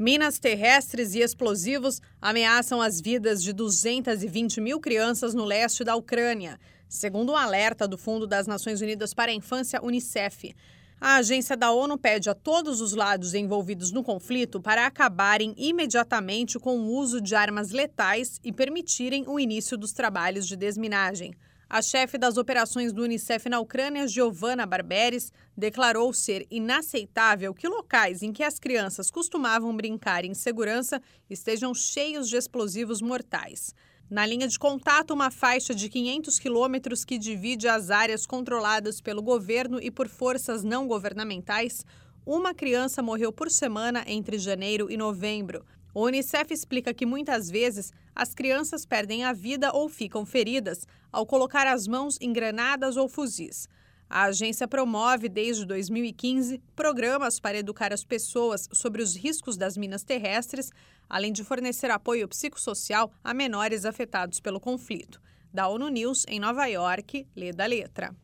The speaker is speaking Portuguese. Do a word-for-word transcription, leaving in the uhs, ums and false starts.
Minas terrestres e explosivos ameaçam as vidas de duzentas e vinte mil crianças no leste da Ucrânia, segundo um alerta do Fundo das Nações Unidas para a Infância, Unicef. A agência da ONU pede a todos os lados envolvidos no conflito para acabarem imediatamente com o uso de armas letais e permitirem o início dos trabalhos de desminagem. A chefe das operações do Unicef na Ucrânia, Giovanna Barberis, declarou ser inaceitável que locais em que as crianças costumavam brincar em segurança estejam cheios de explosivos mortais. Na linha de contato, uma faixa de quinhentos quilômetros que divide as áreas controladas pelo governo e por forças não governamentais, uma criança morreu por semana entre janeiro e novembro. O Unicef explica que muitas vezes as crianças perdem a vida ou ficam feridas ao colocar as mãos em granadas ou fuzis. A agência promove, desde dois mil e quinze, programas para educar as pessoas sobre os riscos das minas terrestres, além de fornecer apoio psicossocial a menores afetados pelo conflito. Da ONU News, em Nova York, lê da letra.